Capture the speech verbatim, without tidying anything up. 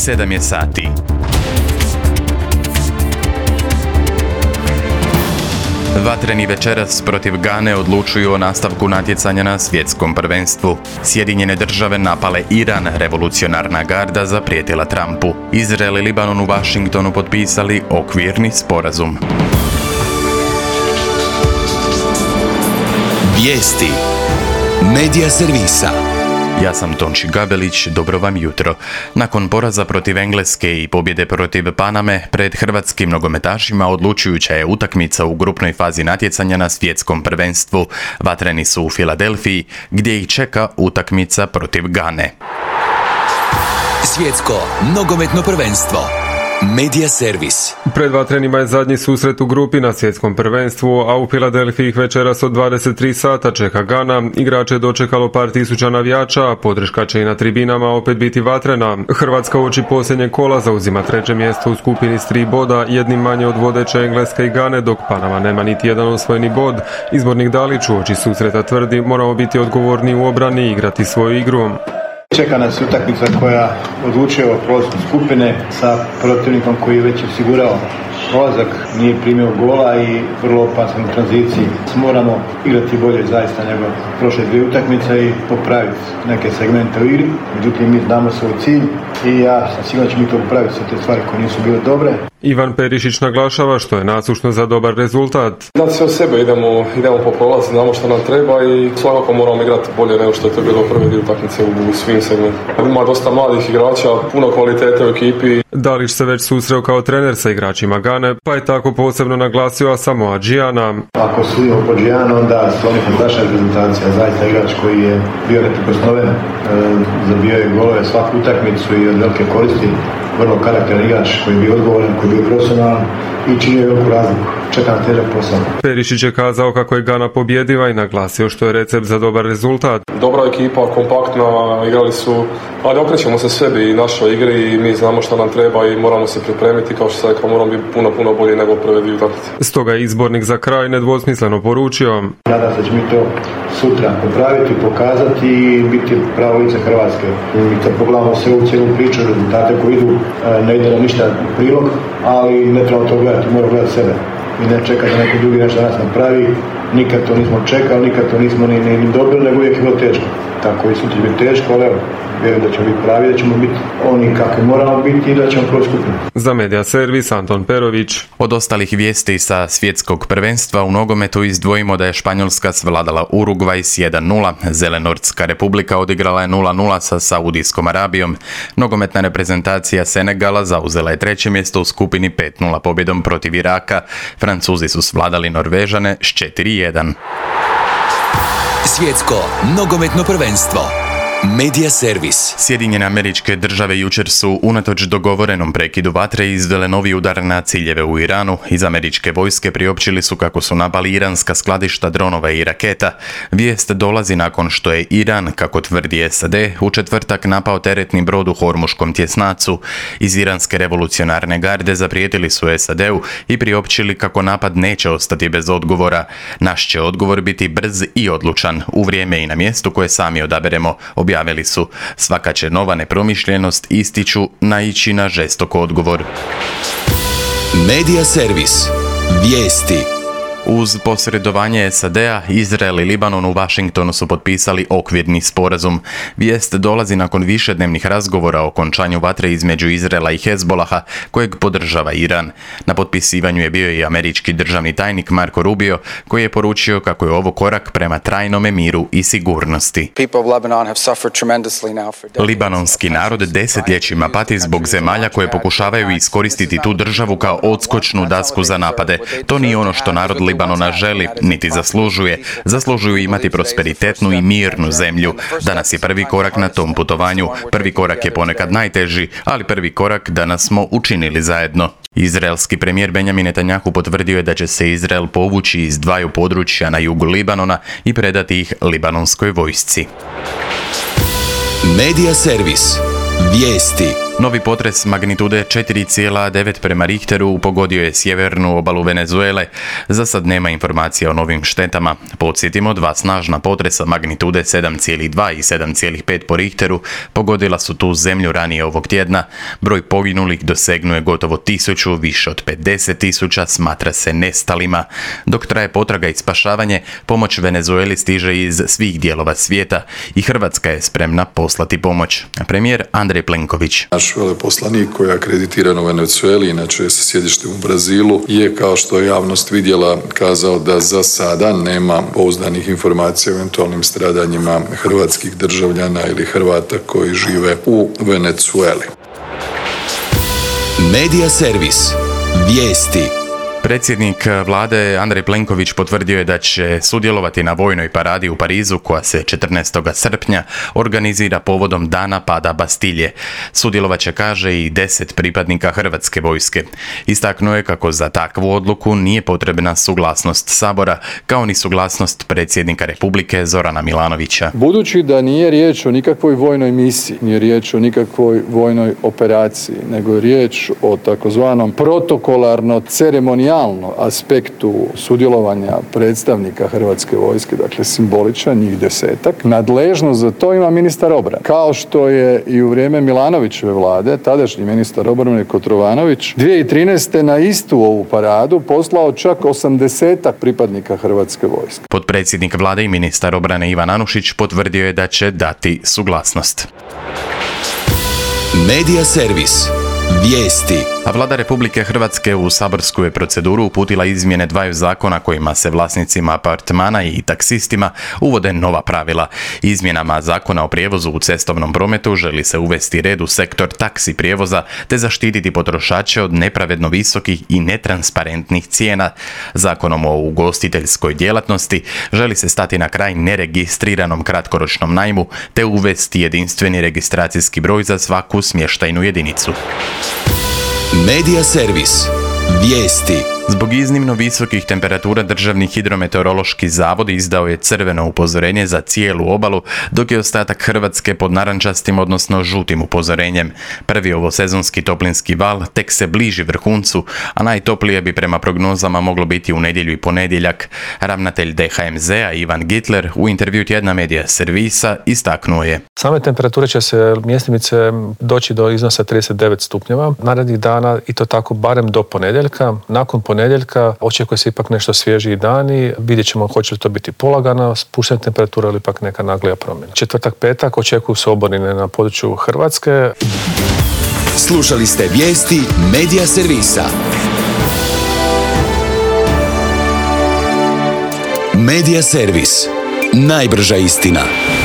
sedam je sati. Vatreni večeras protiv Gane odlučuju o nastavku natjecanja na svjetskom prvenstvu. Sjedinjene države napale Iran, revolucionarna garda zaprijetila Trumpu. Izrael i Libanon u Washingtonu potpisali okvirni sporazum. Vijesti Medija servisa. Ja sam Tonči Gabelić, dobro vam jutro. Nakon poraza protiv Engleske i pobjede protiv Paname, pred hrvatskim nogometašima odlučujuća je utakmica u grupnoj fazi natjecanja na svjetskom prvenstvu. Vatreni su u Filadelfiji, gdje ih čeka utakmica protiv Gane. Svjetsko nogometno prvenstvo. Medija servis. Pred vatrenima je zadnji susret u grupi na svjetskom prvenstvu, a u Filadelfiji ih večeras od dvadeset tri sata čeka Gana. Igrače je dočekalo par tisuća navijača, a podrška će i na tribinama opet biti vatrena. Hrvatska uoči posljednje kola zauzima treće mjesto u skupini s tri boda, jednim manje od vodeće Engleske i Gane, dok Panama nema niti jedan osvojeni bod. Izbornik Dalić uoči susreta tvrdi: moramo biti odgovorni u obrani i igrati svoju igru. Čeka nas utakmica koja odlučuje o prolazu skupine sa protivnikom koji je već osigurao prolazak, nije primio gola i vrlo opasan u tranziciji. Moramo igrati bolje zaista nego prošle dvije utakmice i popraviti neke segmente u igri. Međutim, mi znamo svoj cilj i ja sam siguran da ćemo mi to popraviti sve te stvari koje nisu bile dobre. Ivan Perišić naglašava što je nasušno za dobar rezultat. Dati sve od sebe, idemo, idemo po prolazu, znamo što nam treba i svakako moramo igrati bolje nego što je to bilo prve dvije utakmice u svim segmentima. Ima dosta mladih igrača, puno kvalitete u ekipi. Dalić se već susreo kao trener sa igračima Gane, pa je tako posebno naglasio Asamoah Giyana. Ako sudimo po Giyanu, onda su oni fantastična reprezentacija, zaista igrač koji je bio neprikosnoven, e, zabio je golove svaku utakmicu i od velike koristi. Vrlo karakteran igrač koji je bio odgovoran, koji je bio profesionalan i činio veliku razliku. Čeka na težak posao. Perišić je kazao kako je Gana pobjediva i naglasio što je recept za dobar rezultat. Dobra ekipa, kompaktna, igrali su, ali okrećemo se sebi i našoj igri i mi znamo što nam treba i moramo se pripremiti, kao što sam rekao, moramo biti puno, puno bolji nego prve dvije utakmice. Stoga je izbornik za kraj nedvosmisleno poručio: nadam se da će mi to sutra popraviti, pokazati i biti pravo lice Hrvatske. Mi to pogledamo sve u cijelu priču, rezultate koji idu, ne ide nam ništa u prilog, ali ne trebamo to gledati, moramo gledati sebe. I ne čekati da neko drugi nešto nas napravi. Nikad to nismo čekali, nikad to nismo ni, ni, ni dobili, nego uvijek je bilo teško. Tako i sutra će biti teško, ali evo, vjerujem da ćemo biti pravi, da ćemo biti oni kakvi moramo biti i da ćemo proći skupinu. Za Medija servis Anton Perović. Od ostalih vijesti sa svjetskog prvenstva u nogometu izdvojimo da je Španjolska svladala Urugvaj s jedan nula, Zelenortska republika odigrala je nula nula sa Saudijskom Arabijom, nogometna reprezentacija Senegala zauzela je treće mjesto u skupini pet nula pobjedom protiv Iraka, Francuzi su svladali Norvežane s četiri jedan. Svjetsko nogometno prvenstvo. Medija servis. Sjedinjene Američke Države jučer su, unatoč dogovorenom prekidu vatre, izvele novi udar na ciljeve u Iranu. Iz američke vojske priopćili su kako su napali iranska skladišta dronova i raketa. Vijest dolazi nakon što je Iran, kako tvrdi S A D, u četvrtak napao teretni brod u Hormuškom tjesnacu. Iz iranske revolucionarne garde zaprijetili su S A D-u i priopćili kako napad neće ostati bez odgovora. Naš će odgovor biti brz i odlučan, u vrijeme i na mjestu koje sami odaberemo, objavili su. Svaka će nova nepromišljenost, ističu, naići na žestok odgovor. Medija servis. Vijesti. Uz posredovanje S A D-a, Izrael i Libanon u Washingtonu su potpisali okvirni sporazum. Vijest dolazi nakon višednevnih razgovora o okončanju vatre između Izraela i Hezbolaha, kojeg podržava Iran. Na potpisivanju je bio i američki državni tajnik Marco Rubio, koji je poručio kako je ovo korak prema trajnome miru i sigurnosti. Libanonski narod desetljećima pati zbog zemalja koje pokušavaju iskoristiti tu državu kao odskočnu dasku za napade. To nije ono što narod Libanona želi, niti zaslužuje. Zaslužuju imati prosperitetnu i mirnu zemlju. Danas je prvi korak na tom putovanju. Prvi korak je ponekad najteži, ali prvi korak danas smo učinili zajedno. Izraelski premijer Benjamin Netanjahu potvrdio je da će se Izrael povući iz dvaju područja na jugu Libanona i predati ih libanonskoj vojsci. Medija servis. Vijesti. Novi potres magnitude četiri zarez devet prema Richteru pogodio je sjevernu obalu Venezuele. Za sad nema informacija o novim štetama. Podsjetimo, dva snažna potresa magnitude sedam zarez dva i sedam zarez pet po Richteru pogodila su tu zemlju ranije ovog tjedna. Broj poginulih dosegnuje gotovo tisuću, više od pedeset tisuća smatra se nestalima. Dok traje potraga i spašavanje, pomoć Venezueli stiže iz svih dijelova svijeta i Hrvatska je spremna poslati pomoć. Premijer Andrej Plenković. Naš veleposlanik koji je akreditiran u Venezueli, inače sa sjedištem u Brazilu, je, kao što je javnost vidjela, kazao da za sada nema pouzdanih informacija o eventualnim stradanjima hrvatskih državljana ili Hrvata koji žive u Venezueli. Medija servis. Vijesti. Predsjednik vlade Andrej Plenković potvrdio je da će sudjelovati na vojnoj paradi u Parizu koja se četrnaestog srpnja organizira povodom dana pada Bastilje. Sudjelovat će, kaže, i deset pripadnika Hrvatske vojske. Istaknuo je kako za takvu odluku nije potrebna suglasnost Sabora, kao ni suglasnost predsjednika Republike Zorana Milanovića. Budući da nije riječ o nikakvoj vojnoj misiji, nije riječ o nikakvoj vojnoj operaciji, nego je riječ o takozvanom protokolarno ceremonijalnom aspektu sudjelovanja predstavnika Hrvatske vojske, dakle simboličan, njih desetak. Nadležnost za to ima ministar obrane. Kao što je i u vrijeme Milanovićeve vlade, tadašnji ministar obrane Kotromanović, dvije tisuće trinaeste. na istu ovu paradu poslao čak osamdesetak pripadnika Hrvatske vojske. Potpredsjednik vlade i ministar obrane Ivan Anušić potvrdio je da će dati suglasnost. Medija servis. Vijesti. A vlada Republike Hrvatske u saborsku je proceduru uputila izmjene dvaju zakona kojima se vlasnicima apartmana i taksistima uvode nova pravila. Izmjenama zakona o prijevozu u cestovnom prometu želi se uvesti red u sektor taksi prijevoza te zaštititi potrošače od nepravedno visokih i netransparentnih cijena. Zakonom o ugostiteljskoj djelatnosti želi se stati na kraj neregistriranom kratkoročnom najmu te uvesti jedinstveni registracijski broj za svaku smještajnu jedinicu. Medija servis. Vijesti. Zbog iznimno visokih temperatura Državni hidrometeorološki zavod izdao je crveno upozorenje za cijelu obalu, dok je ostatak Hrvatske pod narančastim, odnosno žutim upozorenjem. Prvi ovosezonski toplinski val tek se bliži vrhuncu, a najtoplije bi prema prognozama moglo biti u nedjelju i ponedjeljak. Ravnatelj D H M Z-a Ivan Gitler u intervju tjedna Medija servisa istaknuo je: Same temperature će se mjestimice doći do iznosa trideset devet stupnjeva narednih dana i to tako barem do ponedjeljka. Nakon ponedjeljka očekuje se ipak nešto svježiji dani, vidjet ćemo hoće li to biti polagana spuštena temperatura ili ipak neka naglija promjena. Četvrtak, petak očekuju se oborine na području Hrvatske. Slušali ste vijesti Medija servisa. Medija servis. Najbrža istina.